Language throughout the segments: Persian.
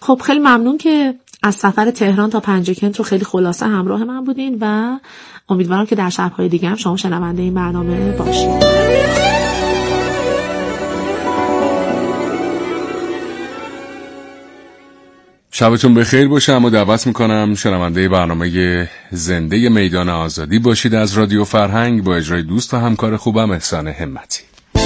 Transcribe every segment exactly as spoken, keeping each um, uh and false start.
خب خیلی ممنون که از سفر تهران تا پنجکنت رو خیلی خلاصه همراه من بودین و امیدوارم که در شب‌های دیگه هم شما شنونده این برنامه باشید. شبتون بخیر باشه. اما دعوت میکنم شنونده برنامه زنده میدان آزادی باشید از رادیو فرهنگ با اجرای دوست و همکار خوبم احسان همتی.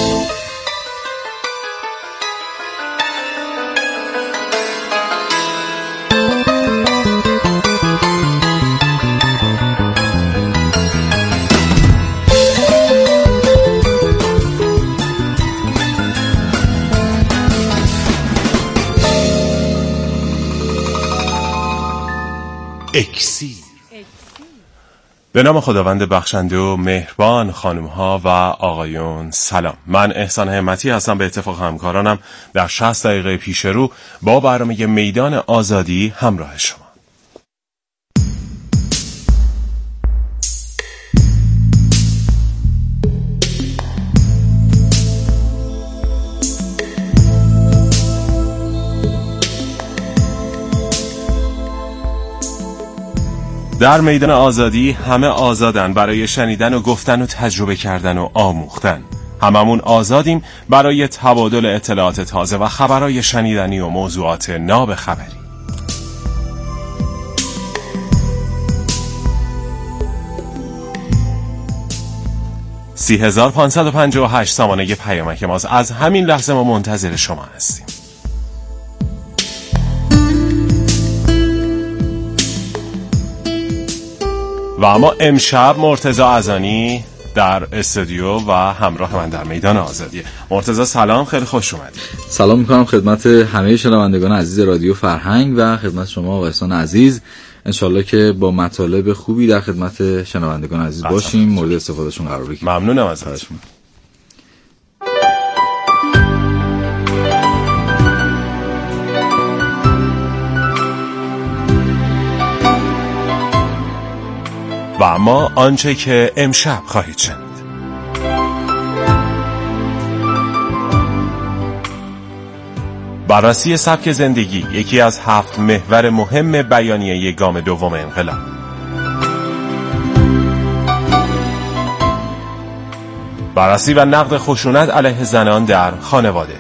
اکسیر. به نام خداوند بخشنده و مهربان. خانم ها و آقایون سلام، من احسان همتی هستم. به اتفاق همکارانم در شصت دقیقه پیش رو با برنامه میدان آزادی همراه شما. در میدان آزادی همه آزادن برای شنیدن و گفتن و تجربه کردن و آموختن. هممون آزادیم برای تبادل اطلاعات تازه و خبرهای شنیدنی و موضوعات نابخبری. سی هزار پانصد و پنجاه و هشت سامانه پیامک ماست. از همین لحظه ما منتظر شما هستیم. و اما امشب مرتضی ازانی در استودیو و همراه من در میدان آزادی. مرتضی سلام، خیلی خوش اومدید. سلام میکنم خدمت همه شنوندگان عزیز رادیو فرهنگ و خدمت شما و احسان عزیز. انشالله که با مطالب خوبی در خدمت شنوندگان عزیز باشیم، مورد استفادهشون قرار بگیریم. ممنونم ازتون. و اما آنچه که امشب خواهید شنید. بررسی سبک زندگی، یکی از هفت محور مهم بیانیه گام دوم انقلاب. بررسی و نقد خشونت علیه زنان در خانواده.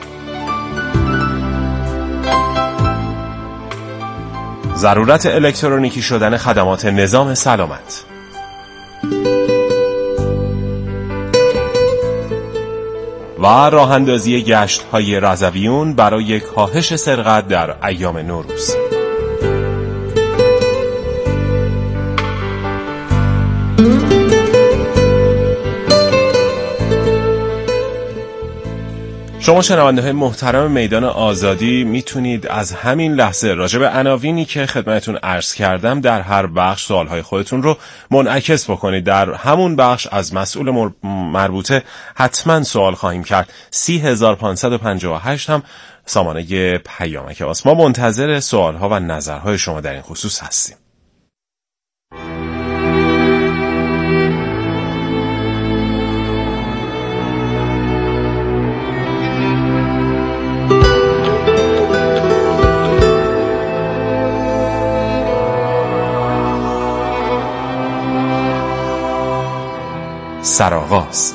ضرورت الکترونیکی شدن خدمات نظام سلامت. و راه اندازی گشت‌های رضویون برای کاهش سرقت در ایام نوروز. شما شنونده های محترم میدان آزادی میتونید از همین لحظه راجع به عناوینی که خدمتتون عرض کردم در هر بخش سوالهای خودتون رو منعکس بکنید. در همون بخش از مسئول مربوطه حتما سوال خواهیم کرد. سی هزار پانصد و پنجاه و هشت هم سامانه پیامک واسه ما. منتظر سوالها و نظرهای شما در این خصوص هستیم. سرآغاز.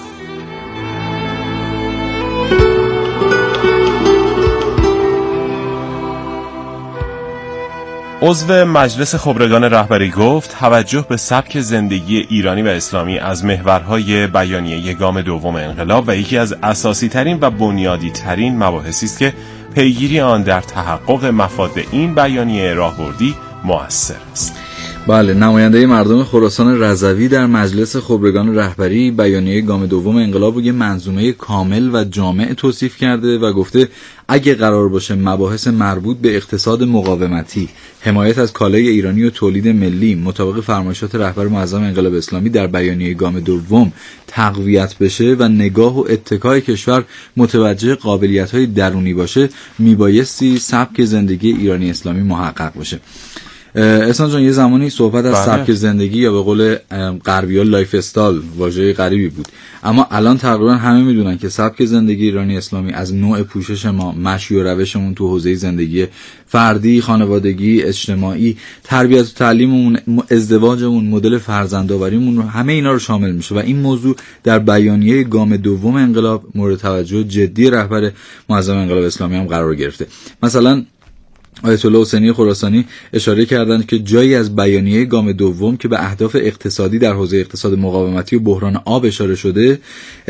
عضو مجلس خبرگان رهبری گفت توجه به سبک زندگی ایرانی و اسلامی از محورهای بیانیه گام دوم انقلاب و یکی از اساسی ترین و بنیادی ترین مباحثی است که پیگیری آن در تحقق مفاد این بیانیه راهبردی مؤثر است. بله، نماینده مردم خراسان رضوی در مجلس خبرگان رهبری بیانیه گام دوم انقلاب رو یه منظومه کامل و جامع توصیف کرده و گفته اگه قرار باشه مباحث مربوط به اقتصاد مقاومتی، حمایت از کالای ایرانی و تولید ملی مطابق فرمایشات رهبر معظم انقلاب اسلامی در بیانیه گام دوم تقویت بشه و نگاه و اتکای کشور متوجه قابلیت‌های درونی باشه، میبایستی سبک زندگی ایرانی اسلامی محقق باشه. احسان جان، یه زمانی صحبت از بله. سبک زندگی یا به قول غربی‌ها لایف استایل واژه غریبی بود، اما الان تقریبا همه میدونن که سبک زندگی ایرانی اسلامی از نوع پوشش ما، مشی و روشمون تو حوزه زندگی فردی، خانوادگی، اجتماعی، تربیت و تعلیممون، ازدواجمون، مدل فرزندآوریمون، همه اینا رو شامل میشه و این موضوع در بیانیه گام دوم انقلاب مورد توجه جدی رهبر معظم انقلاب اسلامی هم قرار گرفته. مثلا آیت الله حسینی خراسانی اشاره کردند که جایی از بیانیه گام دوم که به اهداف اقتصادی در حوزه اقتصاد مقاومتی و بحران آب اشاره شده،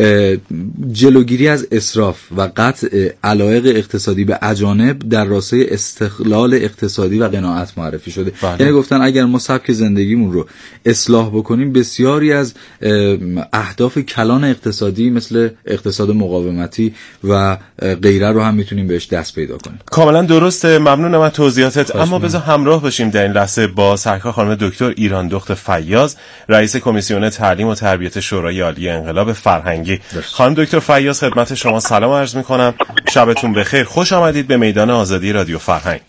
جلوگیری از اسراف و قطع علایق اقتصادی به اجانب در راستای استقلال اقتصادی و قناعت معرفی شده. بله. یعنی گفتن اگر ما سبک زندگیمون رو اصلاح بکنیم، بسیاری از اهداف کلان اقتصادی مثل اقتصاد مقاومتی و غیره رو هم میتونیم بهش دست پیدا کنیم. کاملا درسته، ممنونم از توضیحاتت. اما من. بذار همراه باشیم در این لحظه با سرکار خانم دکتر ایراندخت فیاض، رئیس کمیسیون تعلیم و تربیت شورای عالی انقلاب فرهنگی. درست. خانم دکتر فیاض، خدمت شما سلام عرض میکنم، شبتون بخیر، خوش آمدید به میدان آزادی رادیو فرهنگ.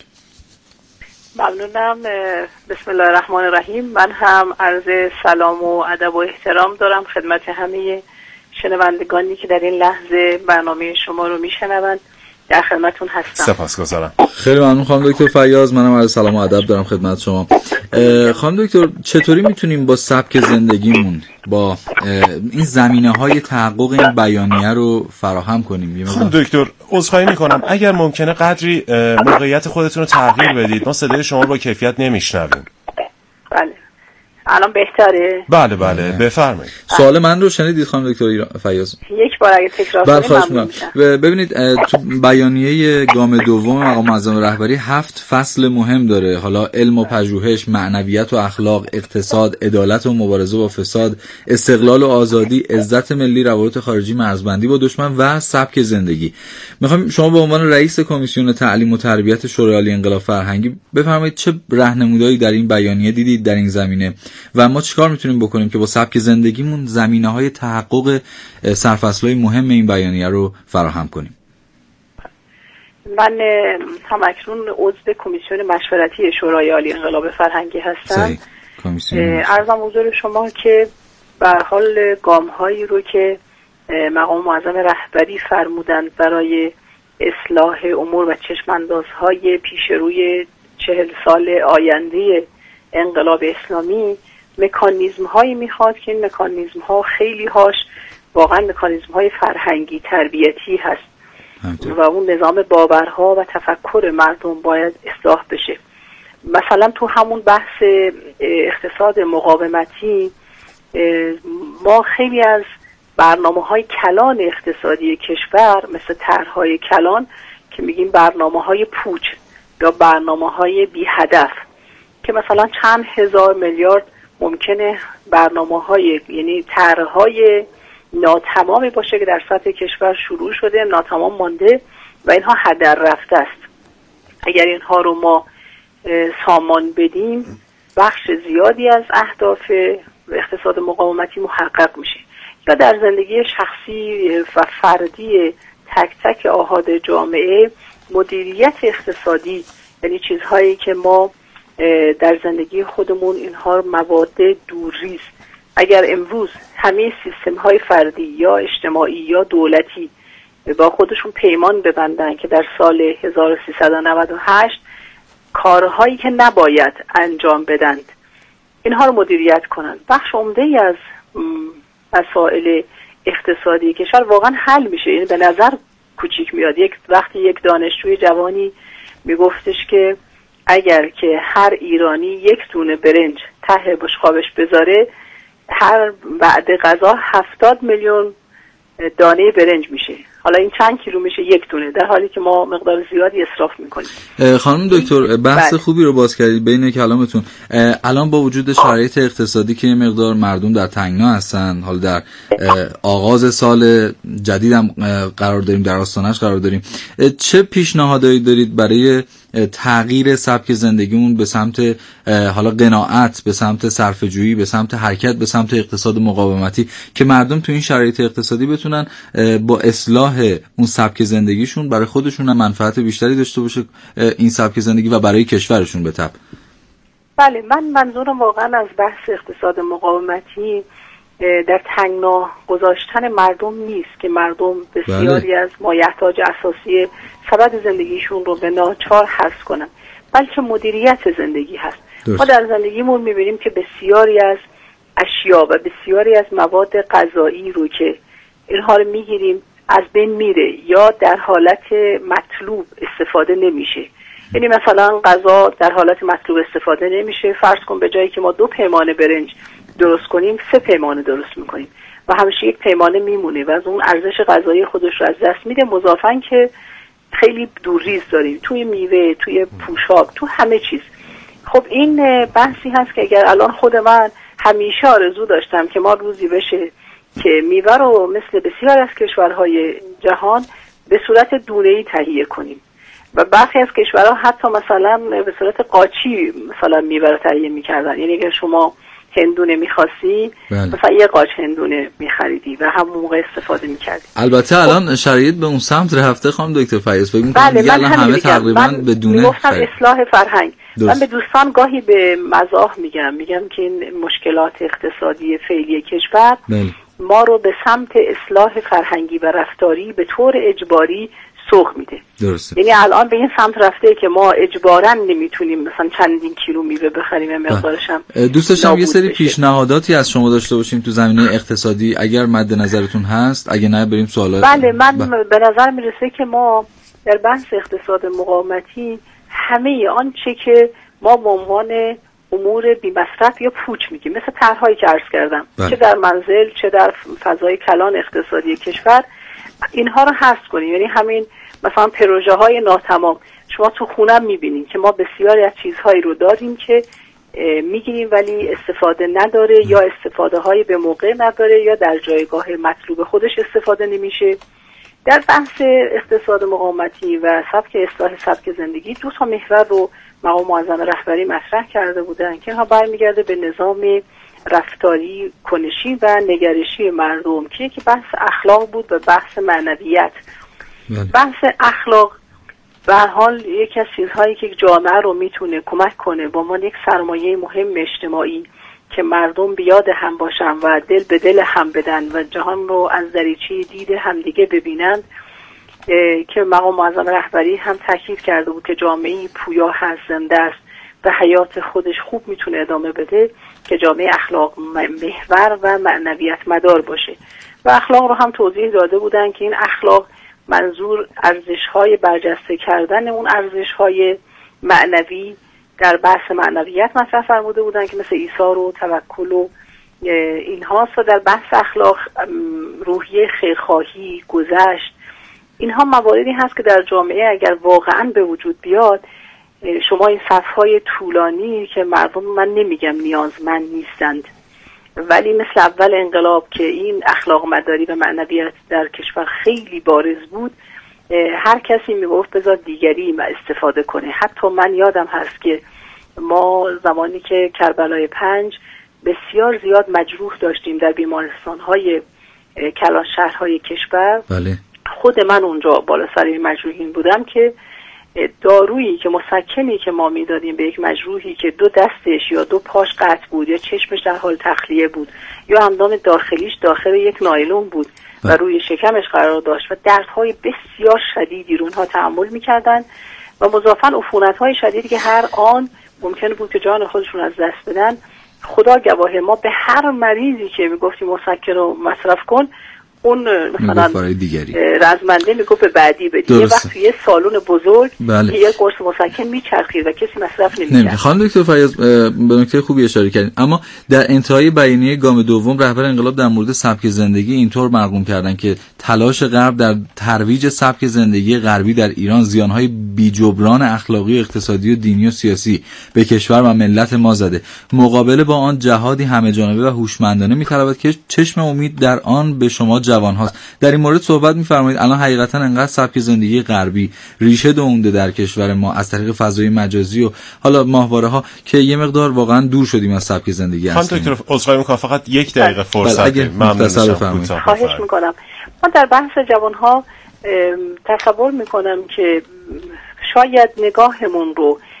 ممنونم. بسم الله الرحمن الرحیم. من هم عرض سلام و ادب و احترام دارم خدمت همه شنوندگانی که در این لحظه برنامه شما رو میشنوند. در خدمتون هستم. سپاسگزارم. خیلی ممنون خانم دکتر فیاض. منم عرض سلام و ادب دارم خدمت شما. خانم دکتر، چطوری میتونیم با سبک زندگیمون با این زمینه‌های تحقق این بیانیه رو فراهم کنیم؟ خانم دکتر، عذرخواهی میکنم اگر ممکنه قدری موقعیت خودتون رو تغییر بدید، ما صدای شما رو با کیفیت نمیشنویم. بله. الان بهتره؟ بله بله بفرمایید. سوال من رو شنیدید خانم دکتر فیاض؟ یک بار اگه تکرار کنید ممنون میشم. ببینید تو بیانیه گام دوم مقام معظم رهبری هفت فصل مهم داره. حالا علم و پژوهش، معنویت و اخلاق، اقتصاد، عدالت و مبارزه با فساد، استقلال و آزادی، عزت ملی، روابط خارجی، مرزبندی با دشمن و سبک زندگی. میخوام شما به عنوان رئیس کمیسیون تعلیم و تربیت شورای عالی انقلاب فرهنگی بفرمایید چه راهنمودایی در این بیانیه دیدید در این زمینه و ما چیکار میتونیم بکنیم که با سبک زندگیمون زمینه‌های تحقق سرفصل‌های مهم این بیانیه رو فراهم کنیم. من هم اکنون عضو کمیسیون مشورتی شورای عالی انقلاب فرهنگی هستم. عرضم حضور شما که به هر حال گام‌هایی رو که مقام معظم رهبری فرمودند برای اصلاح امور و چشم‌اندازهای پیش روی چهل سال آینده انقلاب اسلامی، مکانیزم هایی میخواد که این مکانیزم ها خیلی هاش واقعا مکانیزم های فرهنگی تربیتی هست همتون. و اون نظام باورها و تفکر مردم باید اصلاح بشه. مثلا تو همون بحث اقتصاد مقاومتی ما خیلی از برنامه های کلان اقتصادی کشور مثل طرحهای کلان که میگیم برنامه های پوچ یا برنامه های بی هدف که مثلا چند هزار میلیارد ممکنه برنامه های یعنی طرح‌های ناتمامی باشه که در سطح کشور شروع شده، ناتمام مانده و اینها هدر رفته است. اگر اینها رو ما سامان بدیم، بخش زیادی از اهداف اقتصاد مقاومتی محقق میشه. یا در زندگی شخصی و فردی تک تک آحاد جامعه، مدیریت اقتصادی یعنی چیزهایی که ما در زندگی خودمون اینها مواد دورریز، اگر امروز همه سیستم های فردی یا اجتماعی یا دولتی با خودشون پیمان ببندن که در سال هزار و سیصد و نود و هشت کارهایی که نباید انجام بدند اینها رو مدیریت کنن، بخش عمده‌ای از مسائل اقتصادی کشور واقعا حل میشه. یعنی به نظر کوچیک میاد. یک وقتی یک دانشجوی جوانی میگفتش که اگر که هر ایرانی یک دونه برنج ته بشقابش بذاره، هر بعد غذا هفتاد میلیون دانه برنج میشه. حالا این چند کیلو میشه؟ یک دونه، در حالی که ما مقدار زیادی اصراف میکنیم. خانم دکتر، بحث بله. خوبی رو باز کردید بین کلامتون. الان با وجود شرایط اقتصادی که مقدار مردم در تنگنا هستن، حالا در آغاز سال جدید هم قرار داریم، در آستانش قرار داریم، چه پیشنهادایی دارید برای تغییر سبک زندگیمون به سمت حالا قناعت، به سمت صرفه‌جویی، به سمت حرکت به سمت اقتصاد مقاومتی که مردم تو این شرایط اقتصادی بتونن با اصلاح اون سبک زندگیشون برای خودشون منفعت بیشتری داشته باشه این سبک زندگی و برای کشورشون به تبع؟ بله، من منظورم واقعا از بحث اقتصاد مقاومتی در تنگنا گذاشتن مردم نیست که مردم بسیاری بله. از مایحتاج اساسی سبد زندگیشون رو به ناچار حذف کنن، بلکه مدیریت زندگی هست. درست. ما در زندگیمون میبینیم که بسیاری از اشیا و بسیاری از مواد غذایی رو که اینها رو میگیریم از بین میره یا در حالت مطلوب استفاده نمیشه. یعنی مثلا غذا در حالت مطلوب استفاده نمیشه، فرض کن به جایی که ما دو پیمانه برنج درست کنیم سه پیمانه درست میکنیم و همیشه یک پیمانه میمونه و از اون ارزش غذایی خودش رو از دست میده، مضافاً که خیلی دورریز داریم توی میوه، توی پوشاک، تو همه چیز. خب این بحثی هست که اگر الان خود من همیشه آرزو داشتم که ما روزی بشه که میوه رو مثل بسیار از کشورهای جهان به صورت دونه‌ای تهیه کنیم و برخی از کشورها حتی مثلا به صورت قاچی مثلا میوه رو تهیه میکردن. یعنی اگر شما هندونه میخواستی مثلا یه قاچ هندونه میخریدی و همون موقع استفاده میکردی. البته الان شرایط به اون سمت رفته خانم دکتر فیاض، فکر می‌کنم دیگه الان همه تقریبا به دونه گفتم اصلاح فرهنگ. دوست. من به دوستان گاهی به مزاح میگم میگم که این مشکلات اقتصادی فعلی کشور بل. ما رو به سمت اصلاح فرهنگی و رفتاری به طور اجباری سوق میده. درسته. یعنی الان به این سمت رفته که ما اجباراً نمیتونیم مثلا چندین کیلو میوه بخریم، مقدارش هم دوست داشتم یه سری پیشنهاداتی از شما داشته باشیم تو زمینه اقتصادی اگر مد نظرتون هست، اگه نه بریم سوالات. بله، من ب... به نظر میرسه که ما در بحث اقتصاد مقاومتی همه آنچه که ما به عنوان امور بی مصرف یا پوچ میگیم، مثل طرحهایی که عرض کردم بله. چه در منزل چه در فضای کلان اقتصادی کشور، اینها رو حذف کنیم. یعنی همین مثلا پروژه های ناتمام، شما تو خونم میبینید که ما بسیاری از چیزهایی رو داریم که میگیریم ولی استفاده نداره یا استفاده های به موقع نداره یا در جایگاه مطلوب خودش استفاده نمیشه. در بحث اقتصاد مقاومتی و سبک اصلاح سبک زندگی دو تا محور رو مقام معظم رهبری مطرح کرده بودن که اینها برمیگرده به نظام رفتاری کنشی و نگرشی مردم که یکی بحث اخلاق بود و بحث معنویت. بحث اخلاق به هر حال یکی از چیزهایی که جامعه رو میتونه کمک کنه با ما یک سرمایه مهم اجتماعی که مردم بیاد هم باشن و دل به دل هم بدن و جهان رو از دریچه دید همدیگه ببینند، که مقام معظم رهبری هم تاکید کرده بود که جامعه پویا هست، زنده است و حیات خودش خوب میتونه ادامه بده که جامعه اخلاق محور و معنویت مدار باشه. و اخلاق رو هم توضیح داده بودن که این اخلاق منظور ارزش‌های برجسته کردن اون ارزش‌های معنوی در بحث معنویت مطرح فرموده بودن که مثل ایثار و توکل و اینهاست و در بحث اخلاق روحیه خیرخواهی، گذشت، اینها مواردی هست که در جامعه اگر واقعاً به وجود بیاد، شما این صفهای طولانی که مردم، من نمیگم نیازمند نیستند، ولی مثل اول انقلاب که این اخلاق مداری و معنویت در کشور خیلی بارز بود، هر کسی میگفت بذار دیگری استفاده کنه. حتی من یادم هست که ما زمانی که کربلای پنج بسیار زیاد مجروح داشتیم در بیمارستان‌های کلان شهرهای کشور، بله. خود من اونجا بالا سر مجروحین بودم که دارویی که مسکنی که ما میدادیم به یک مجروحی که دو دستش یا دو پاش قطع بود یا چشمش در حال تخلیه بود یا اندام داخلیش داخل یک نایلون بود و روی شکمش قرار داشت و دردهای بسیار شدیدی رو اونها تحمل میکردن و مضافاً عفونت‌های شدیدی که هر آن ممکن بود که جان خودشون از دست بدن. خدا گواه، ما به هر مریضی که میگفتیم مسکن رو مصرف کن، اون مثلا رزمنده میگفت به بعدی بدی. یه وقت توی سالن بزرگ بله. یه قرص مسکن میچرخید و کسی مصرف نمی‌کرد. خانم دکتر فیاض به نکته خوبی اشاره کردین، اما در انتهای بیانیه گام دوم رهبر انقلاب در مورد سبک زندگی اینطور مرقوم کردن که تلاش غرب در ترویج سبک زندگی غربی در ایران زیانهای بی‌جبران اخلاقی و اقتصادی و دینی و سیاسی به کشور و ملت ما زده. مقابله با آن جهادی همه جانبه و هوشمندانه می‌طلبد که چشم امید در آن به شما جوان هاست. در این مورد صحبت می‌فرمایید الان حقیقتا انقدر سبک زندگی غربی ریشه دونده در کشور ما از طریق فضای مجازی و حالا ماهواره‌ها که یه مقدار واقعا دور شدیم از سبک زندگی اصلی. خانم دکتر عذرخواهی می‌کنم، فقط یک دقیقه فرصت ممنون می‌شم. خواهش می‌کنم. ما در بحث جوان‌ها تصور می‌کنم که شاید نگاهمون رو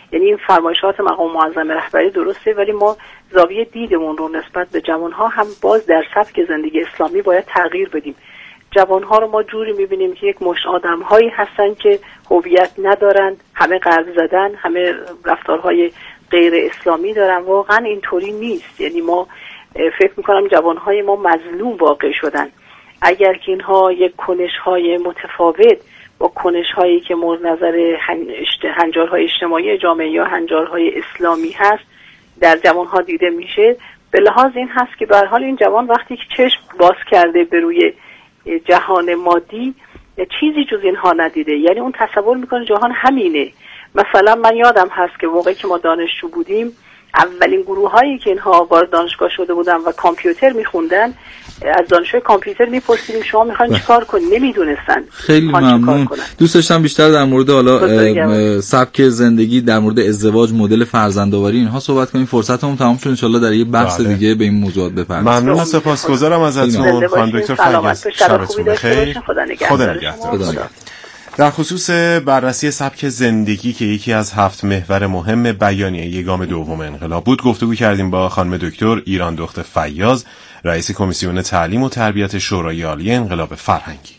یعنی این فرمایشات مقام معظم رهبری درسته، ولی ما زاویه دیدمون رو نسبت به جوانها هم باز در سبک زندگی اسلامی باید تغییر بدیم. جوانها رو ما جوری میبینیم که یک مشت آدم‌هایی هستن که هویت ندارن، همه قرض زدن، همه رفتارهای غیر اسلامی دارن. واقعا اینطوری نیست. یعنی ما فکر میکنم جوانهای ما مظلوم واقع شدن. اگر که اینها یک کنش‌های متفاوت با کنش‌هایی که مورد نظر هنجارهای اجتماعی جامعه یا هنجارهای اسلامی هست در جوانها دیده میشه، به لحاظ این هست که به هر حال این جوان وقتی که چشم باز کرده به روی جهان مادی چیزی جز اینها ندیده. یعنی اون تصور میکنه جهان همینه. مثلا من یادم هست که موقعی که ما دانشجو بودیم اولین گروه هایی که اینها وارد دانشگاه شده بودن و کامپیوتر میخوندن، از دانشجوی کامپیوتر میپرسیدیم شما میخواین چیکار کنید؟ نمیدونستن. خیلی ممنون. دوست داشتم بیشتر در مورد حالا سبک زندگی، در مورد ازدواج، مدل فرزندآوری اینها صحبت کنیم. فرصتمون تمام شد، ان شاءالله در یه بحث بله. دیگه به این موضوعات بپردازیم. ممنون، سپاسگزارم ازتون خانم دکتر فیاض. شبتون بخیر. خدا نگهدار. در خصوص بررسی سبک زندگی که یکی از هفت محور مهم بیانیه گام دوم انقلاب بود گفتگو کردیم با خانم دکتر ایراندخت فیاض، رئیس کمیسیون تعلیم و تربیت شورای عالی انقلاب فرهنگی.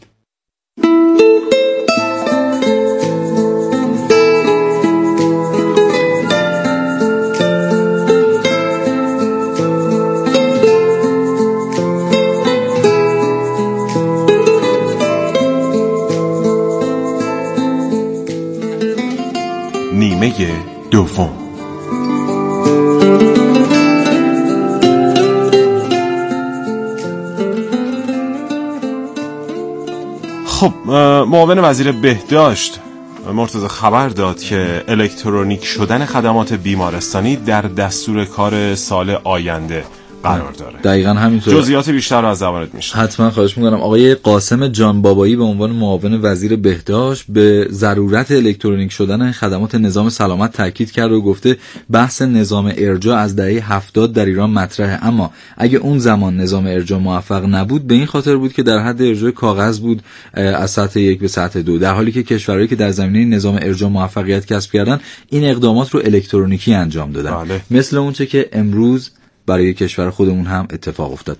نیمه دوم. خب معاون وزیر بهداشت مرتضی خبر داد که الکترونیک شدن خدمات بیمارستانی در دستور کار سال آینده قرار داره. دقیقاً همینطور. جزئیات بیشتر رو از زبانت میشنم. حتما خواهش می‌کنم. آقای قاسم جان بابایی به عنوان معاون وزیر بهداشت به ضرورت الکترونیک شدن خدمات نظام سلامت تاکید کرد و گفته بحث نظام ارجاع از دهه هفتاد در ایران مطرحه، اما اگه اون زمان نظام ارجاع موفق نبود به این خاطر بود که در حد ارجاع کاغذ بود از سطح یک به سطح دو، در حالی که کشورهایی که در زمینه نظام ارجاع موفقیت کسب کردن این اقدامات رو الکترونیکی انجام دادن. بله. مثل اونچه که امروز برای کشور خودمون هم اتفاق افتاد.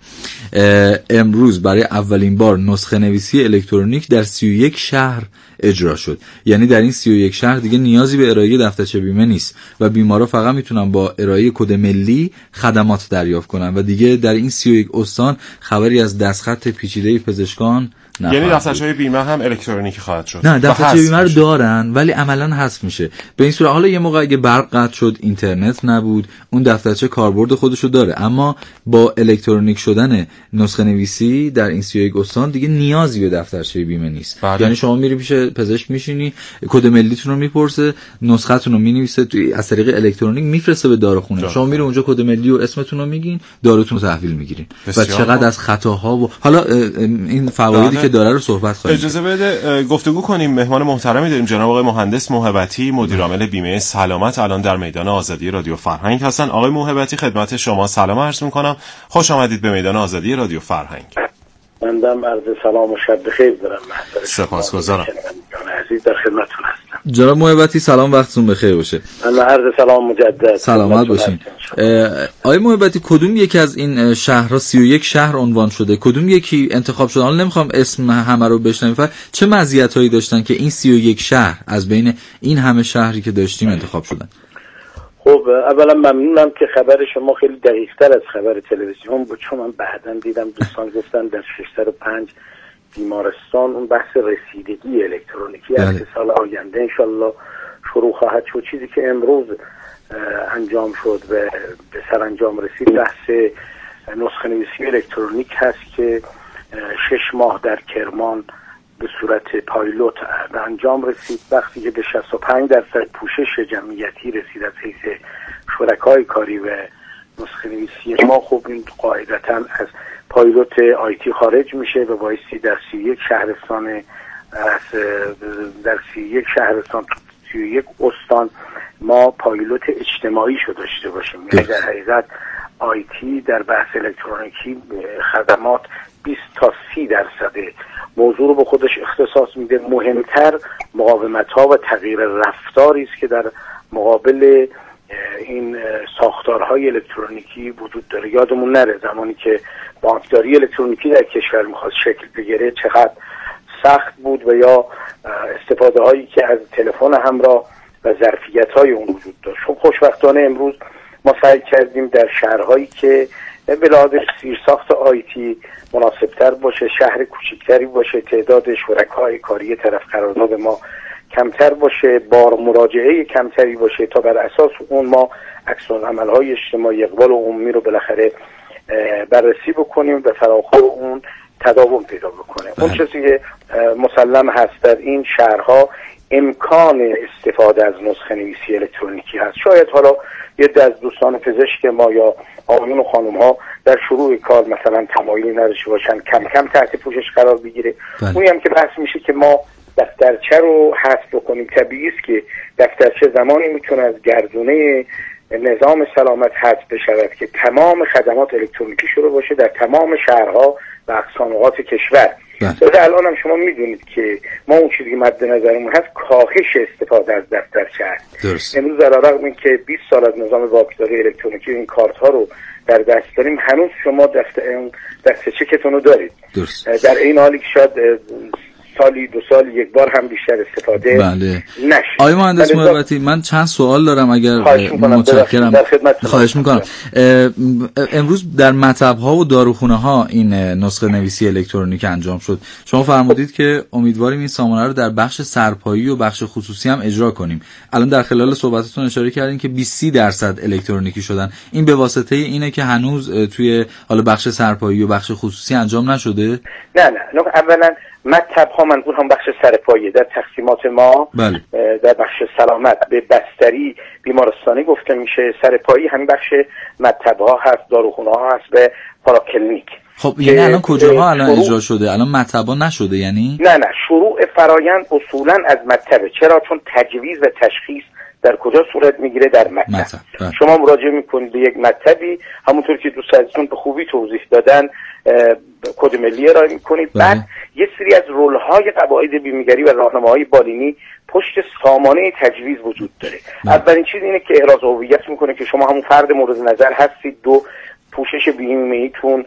امروز برای اولین بار نسخه نویسی الکترونیک در سی و یک شهر اجرا شد. یعنی در این سی و یک شهر دیگه نیازی به ارائه دفترچه بیمه نیست و بیمارا فقط میتونن با ارائه کد ملی خدمات دریافت کنن و دیگه در این سی و یک استان خبری از دستخط پیچیده پزشکان نه. یعنی دفترچه بیمه هم الکترونیکی خواهد شد. نه، دفترچه بیمه رو دارن ولی عملاً حذف میشه. به این صورت حالا یه موقع اگه برق قطع شد، اینترنت نبود، اون دفترچه کاربرد خودشو داره، اما با الکترونیک شدن نسخه نویسی در این سی و یک استان دیگه نیازی به دفترچه بیمه نیست. بله. یعنی شما میری پیش پزشک میشینی، کد ملیتون رو میپرسه، نسختون رو مینویسه توی از طریق الکترونیک میفرسته به داروخونه. جا. شما میری اونجا کد ملی و اسمتون رو میگین، داروتون رو تحویل میگیرین. و چقدر از خطاها و حالا این فوایدی که داره رو صحبت خواهیم. اجازه بده گفتگو کنیم. مهمان محترمی داریم، جناب آقای مهندس موهبتی، مدیر عامل بیمه سلامت، الان در میدان آزادی رادیو فرهنگ هستن. آقای موهبتی خدمت شما سلام عرض میکنم. خوش آمدید به میدان آزادی رادیو فرهنگ. بنده عرض سلام و شب بخیر دارم. سپاسگزارم. عزیز در خدمتتون هستم. جناب محبتی سلام، وقتتون بخیر باشه. من عرض سلام مجدد. سلامت باشین. آقای محبتی کدوم یکی از این شهرها سی و یک شهر عنوان شده؟ کدوم یکی انتخاب شده؟ حالا نمیخوام اسم همه رو بشنویم، فقط چه مزیتایی داشتن که این سی و یک شهر از بین این همه شهری که داشتیم انتخاب شدن؟ خب اولا ممنونم که خبر شما خیلی دقیق‌تر از خبر تلویزیون بود، چون من بعداً دیدم دوستان گفتن در ششصد و پنج بیمارستان اون بحث رسیدگی الکترونیکی از سال آینده انشالله شروع خواهد شد. چیزی که امروز انجام شد و به سرانجام رسید بحث نسخه نویسی الکترونیک هست که شش ماه در کرمان به صورت پایلوت به انجام رسید. وقتی که به شصت و پنج درصد پوشش جمعیتی رسید از حیث شرکای کاری و نسخه نویسی ما، خب این قاعدتاً از پایلوت آیتی خارج میشه و بایستی در سی و یک شهرستان در سی و یک شهرستان سی و یک استان ما پایلوت اجتماعی شو داشته باشیم. یعنی در حقیقت آیتی در بحث الکترونیکی خدمات بیست تا سی درصد موضوع رو به خودش اختصاص میده. مهمتر مقاومت ها و تغییر رفتاری است که در مقابل این ساختارهای الکترونیکی وجود داره. یادمون نره زمانی که بانکداری الکترونیکی در کشور میخواست شکل بگیره چقدر سخت بود و یا استفاده هایی که از تلفن همراه و ظرفیت های اون وجود داشت. خب خوشبختانه امروز ما سعی کردیم در شهرهایی که به لحاظ زیرساخت آیتی مناسبتر باشه، شهر کوچکتری باشه، تعداد شرکای کاری طرف قرارداد ما کمتر باشه، بار مراجعه کمتری باشه، تا بر اساس اون ما عکس‌العمل‌های اجتماعی اقبال و عمومی رو بالاخره بررسی بکنیم و فراخور اون تداوم پیدا بکنه. اون چیزی که مسلم هست در این شهرها امکان استفاده از نسخه نویسی الکترونیکی هست. شاید حالا یه عده از دوستان پزشک ما یا آقایون و خانم ها در شروع کار مثلا تمایلی نداشته باشن کم کم تحت پوشش قرار بگیره. اونی هم که بحث میشه که ما دفترچه رو حذف بکنیم. طبیعی است که دفترچه زمانی میتونه از گردونه نظام سلامت حذف بشود که تمام خدمات الکترونیکی شروع باشه در تمام شهرها و اقصانقاط کشور. ولی الان هم شما میدونید که ما اون چیزی که مد نظرمون هست کاهش استفاده از دفترچه است. امروز در رغم اینکه بیست سال از نظام بانکداری الکترونیکی این کارت ها رو در دست داریم، هنوز شما دفتر دفترچه کتون رو دارید. درست. در این حالی که شاید سالی دو سال یک بار هم بیشتر استفاده بله. نشه. آقای مهندس محبتی، من چند سوال دارم اگر متشکرم. خواهش میکنم. امروز در مطب‌ها و داروخونه ها این نسخه نویسی الکترونیک انجام شد. شما فرمودید که امیدواریم این سامانه رو در بخش سرپایی و بخش خصوصی هم اجرا کنیم. الان در خلال صحبتتون اشاره کردین که بیست درصد الکترونیکی شدن. این به واسطه اینه که هنوز توی حالا بخش سرپایی و بخش خصوصی انجام نشده؟ نه نه، نه اولا مطب ها منظور هم بخش سرپایه در تقسیمات ما. بله. در بخش سلامت به بستری بیمارستانی گفته میشه، سرپایی همین بخش مطب ها هست، داروخونه ها هست به پاراکلینیک. خب یعنی الان کجاها الان اجرا شده؟ الان مطب ها نشده یعنی؟ نه نه، شروع فرایند اصولا از مطبه. چرا؟ چون تجویز و تشخیص در کجا صورت میگیره؟ در مطب. مطب. شما مراجعه میکنید به یک مطبی، همونطور که دوست عزیزتون به خوبی توضیح دادن کد ملی ارائه میکنید. بعد یه سری از رول‌های قواعد بیمه‌گری و راهنماهای بالینی پشت سامانه تجویز وجود داره. اولین چیز اینه که احراز هویت میکنه که شما همون فرد مورد نظر هستید. دو، پوشش بیمه‌ایتون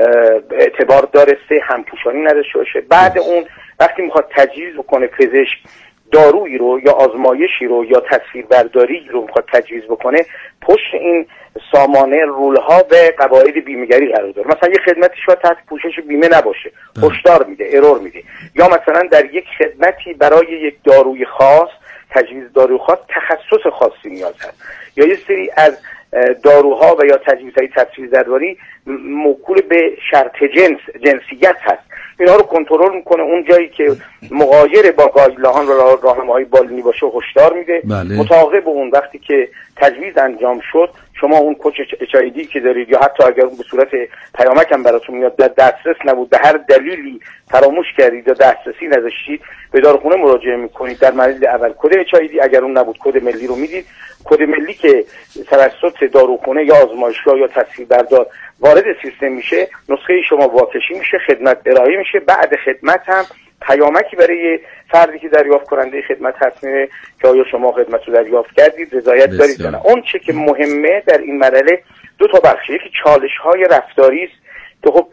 اعتبار داره. سه، همپوشانی نداشته باشه. بعد اون وقتی میخواد تجویز بکنه پزشک دارویی رو یا آزمایشی رو یا تصویربرداری رو میخواد تجویز بکنه، پشت این سامانه رولها به قواعد بیمه‌گری قرار داره. مثلا یه خدمتی شاید تحت پوشش بیمه نباشه، هشدار میده، ارور میده. یا مثلا در یک خدمتی برای یک داروی خاص، تجویز داروی خاص، تخصص خاصی نیاز هست. یا یه سری از داروها و یا تجویزهای تصویربرداری موکول به شرط جنس، جنسیت هست. اینا رو کنترل میکنه. اون جایی که مغایر با گایدلاین و راهنماهای بالینی باشه هشدار میده. بله. مطابق اون وقتی که تجویز انجام شد، شما اون کد اچ آی دی که دارید یا حتی اگر اون به صورت پیامک هم براتون میاد در دسترس نبود، به هر دلیلی فراموش کردید یا دسترسی نداشتید، به داروخونه مراجعه میکنید. در مورد اول کد اچ آی دی، اگر اون نبود کد ملی رو میدید. کد ملی که توسط داروخونه یا آزمایشگاه یا تصویربردار وارد سیستم میشه، نسخه شما واکشی میشه، خدمت ارائه میشه. بعد خدمت هم پیامکی برای فردی که دریافت کننده خدمت هست میره که آیا شما خدمت رو دریافت کردید، رضایت دارید یا نه. اون چه که مهمه در این مرحله دو تا بخش، یکی چالش های رفتاری است که خب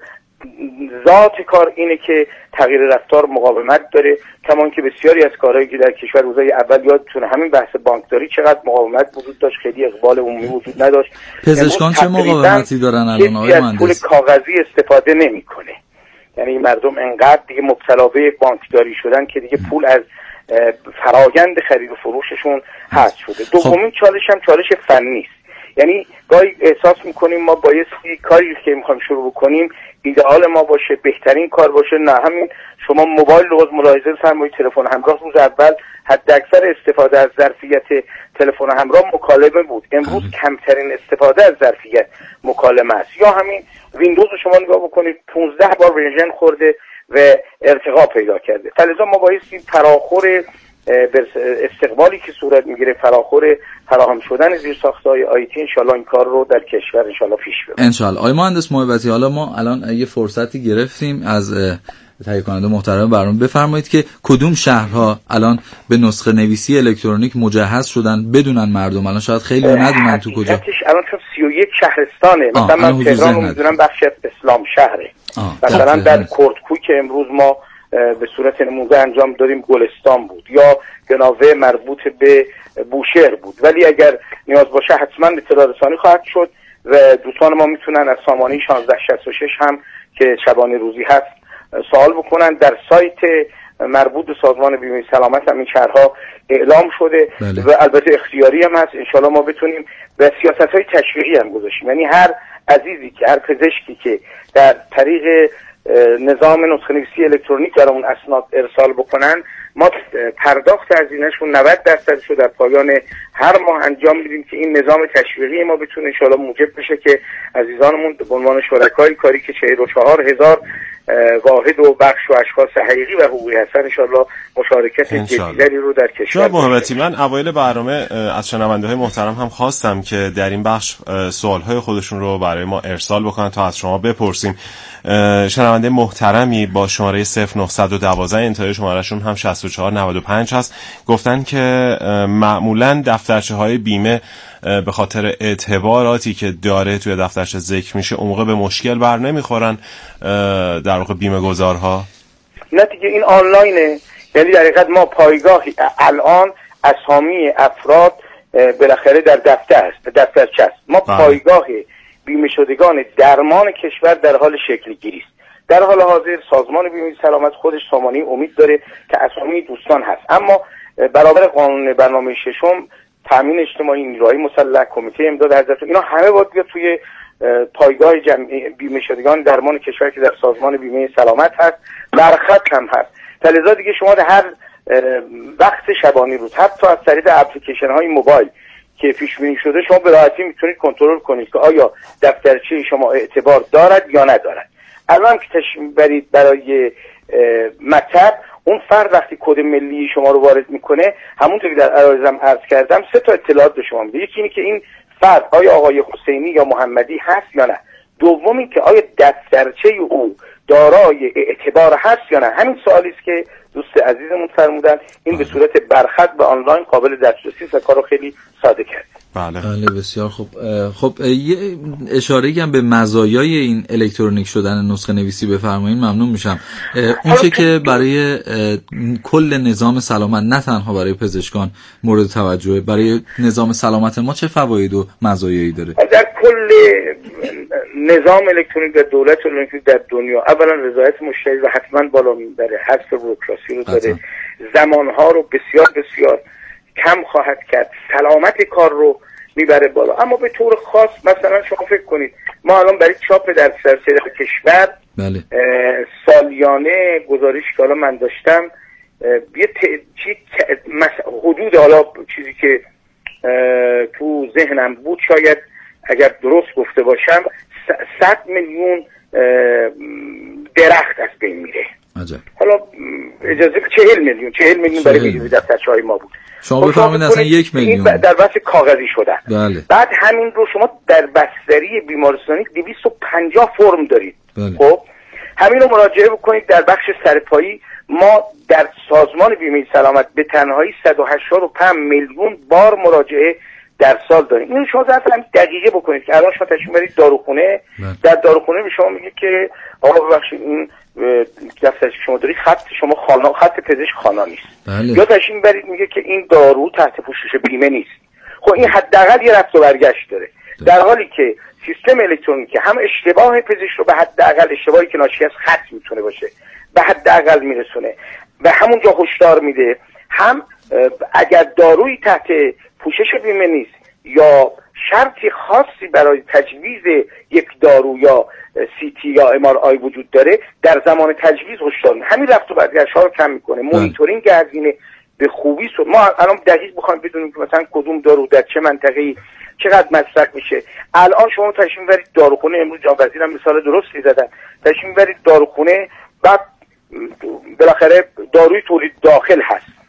ذات کار اینه که تغییر رفتار مقاومت داره، کما اینکه بسیاری از کارهایی که در کشور روزای اول یادتونه همین بحث بانکداری چقدر مقاومت وجود داشت، خیلی اقبال عمومی وجود نداشت. پزشکان چه مقاومتی دارن الان آقای مهندس؟ پول کاغذی استفاده نمیکنه. یعنی مردم انقدر دیگه مبتلا به بانکداری شدن که دیگه پول از فرایند خرید و فروششون حذف شده. دومین خب. چالش هم چالش فنی است. یعنی گاهی احساس میکنیم ما بایستی کاری که میخوایم شروع بکنیم ایدئال ما باشه، بهترین کار باشه. نه، همین شما موبایل رو ملاحظه فرمایید، تلفن همراه روز اول حد اکثر استفاده از ظرفیت تلفن همراه مکالمه بود. امروز کمترین استفاده از ظرفیت مکالمه است. یا همین ویندوز رو شما نگاه بکنید، پانزده بار ورژن خورده و ارتقا پیدا کرده. فلذا ما بایستی فراخور استقبالی که صورت میگیره، فراخور فراهم شدن زیرساخت‌های آیتی، انشالله این کار رو در کشور انشالله پیش ببریم. انشالله. آقای مهندس محبتی، حالا ما الان یه فرصتی گرفتیم از تهیه کننده محترم برنامه بفرمایید که کدوم شهرها الان به نسخه نویسی الکترونیک مجهز شدن بدونن مردم؟ الان شاید خیلی ندونن تو کجا. الان چون سی و یک شهرستانه، مثلا من تهران رو میدونم بخش اسلام شهره، مثلا در کردکوی که امروز ما به صورت نموده انجام دادیم گلستان بود، یا گناوه مربوط به بوشهر بود. ولی اگر نیاز باشه حتما اطلاع رسانی خواهد شد و دوستان ما میتونن از سامانه شانزده شصت و شش هم که شبانه روزی هست سوال بکنن. در سایت مربوط به سازمان بیمه سلامت هم این شهرها اعلام شده. بله. و البته اختیاری هم هست، انشالله ما بتونیم به سیاست‌های تشویقی هم گذاشتیم، یعنی هر عزیزی که هر پزشکی که در طریق نظام نسخه نویسی الکترونیک برامون اسناد ارسال بکنن، ما پرداخت هزینه‌شون نود درصدش رو در پایان هر ماه انجام میدیم که این نظام تشویقی ما بتونه ان شاءالله موجب بشه که عزیزانمون به عنوان شرکای کاری که چهل و چهار هزار واحد و بخش و اشخاص حقیقی و حقوقی هستن ان شاءالله مشارکت جدیدی رو در کشور. جناب محبتی، من اوایل برنامه از شنونده‌های محترم هم خواستم که در این بخش سوال‌های خودشون رو برای ما ارسال بکنن تا از شما بپرسیم. شنونده محترمی با شماره صفر نه یک دو انتهای شمارهشون هم شصت و چهار نود و پنج هست، گفتن که معمولاً دفترچه‌های بیمه به خاطر اعتباراتی که داره توی دفترچه ذکر میشه اون موقع به مشکل بر نمیخورن در واقع بیمه گذارها. نه دیگه این آنلاینه، یعنی در حقیقت ما پایگاهی الان اسامی افراد بالاخره در دفتر است، دفترچه است. ما بله. پایگاه بیمه شدگان درمان کشور در حال شکل گیری است. در حال حاضر سازمان بیمه سلامت خودش سامانه امید داره که اسامی دوستان هست، اما برابر قانون برنامه ششم تامین اجتماعی، نیروهای مسلح، کمیته امداد حضرت، اینا همه باید بیاد توی پایگاه جمعی بیمه شدگان درمان کشور که در سازمان بیمه سلامت هست، برخط هم هست. لذا دیگه شما در هر وقت شبانه روز حتی از طریق اپلیکیشن های موبایل که پیش بینی شده شما به راحتی میتونید کنترل کنید که آیا دفترچه شما اعتبار دارد یا ندارد. الان که تشریف برید برای مطب، اون فرد وقتی کد ملی شما رو وارد میکنه، همونطور که در عرایزم عرض کردم سه تا اطلاعات به شما میده. یکی اینه که این فرد آیا آقای حسینی یا محمدی هست یا نه. دوم این که آیا دفترچه او دارای اعتبار هست یا نه. همین سوالی است که دوست عزیزمون فرمودن، این به صورت برخط و آنلاین قابل دسترسی است و کارو خیلی ساده کرد. بله بله بسیار خوب. خب یه اشاره‌ای هم به مزایای این الکترونیک شدن نسخه نویسی بفرمایید، ممنون میشم. اون چه که برای کل نظام سلامت، نه تنها برای پزشکان مورد توجهه، برای نظام سلامت ما چه فواید و مزایایی داره؟ در کل نظام الکترونیک در دولت الکترونیک در دنیا اولا رضایت مشتری رو حتما بالا میبره، حذف بوروکراسی رو داره، زمانها رو بسیار بسیار کم خواهد کرد، سلامت کار رو میبره بالا. اما به طور خاص مثلا شما فکر کنید ما الان برای چاپ در سراسر کشور بله. سالیانه گزارش که حالا من داشتم یه حدود حالا چیزی که تو ذهنم بود، شاید اگر درست گفته باشم صد میلیون درخت از بین میره. عجب. حالا اجازه چهل میلیون چهل میلیون برای دفترچه‌های ما بود. شما بفرمایید اصلا یک میلیون در بحث کاغذی شدن. بله. بعد همین رو شما در بستری بیمارستانی دویست و پنجاه فرم دارید. بله. خب همین رو مراجعه بکنید. در بخش سرپایی ما در سازمان بیمه سلامت به تنهایی صد و هشتاد و پنج میلیون بار مراجعه در سال داریم. این شما ظرف هم دقیقه بکنید که الان شما تشریف برید داروخونه، در داروخونه به شما میگه که آقا ببخشید این دفترچه که شما دارید خط شما خانا خط پزشک خانا نیست. بله. یا تشریف برید میگه که این دارو تحت پوشش بیمه نیست. خب این حداقل یه رفت و برگشت داره. ده. در حالی که سیستم الکترونیکی هم اشتباه پزشک رو به حداقل، اشتباهی که ناشی از خط میتونه باشه، به حداقل میرسونه و همونجا هشدار میده. هم اگر دارویی تحت پوشش بیمه نیست یا شرطی خاصی برای تجویز یک دارو یا سی تی یا ام آر آی وجود داره، در زمان تجویز هشدار میده. همین رفت و برگشت‌ها رو کم میکنه. مونیتورینگ هزینه به خوبی سو. ما الان دقیق بخوایم بدونیم که مثلا کدوم دارو در چه منطقه‌ای چقدر مصرف میشه. الان شما تشریف برید داروخونه، امروز جناب وزیرم مثال درستی زدن، تشریف برید داروخونه، بعد بالاخره داروی تولید داخل هست،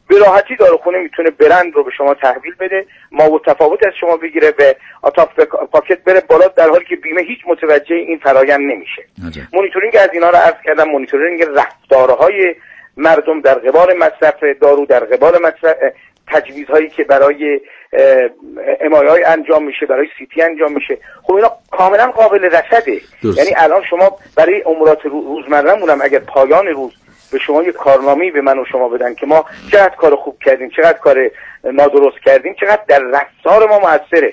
به راحتی داروخونه میتونه برند رو به شما تحویل بده، ما و تفاوت از شما بگیره، به آتاف پاکت بره بالا، در حالی که بیمه هیچ متوجه این فرآیند نمیشه. مونیتورینگ از اینا رو عرض کردم، مونیتورینگ رفتارهای مردم در قبال مصرف دارو، در قبال مصرف تجویزهایی که برای ام آی آی انجام میشه، برای سی تی انجام میشه. خب اینا کاملا قابل رصده. یعنی الان شما برای امورات روزمره‌مون اگر پایان روز به شما یک کارنامه‌ای به من و شما بدن که ما چقدر کار خوب کردیم، چقدر کار نادرست کردیم، چقدر در رفتار ما موثره،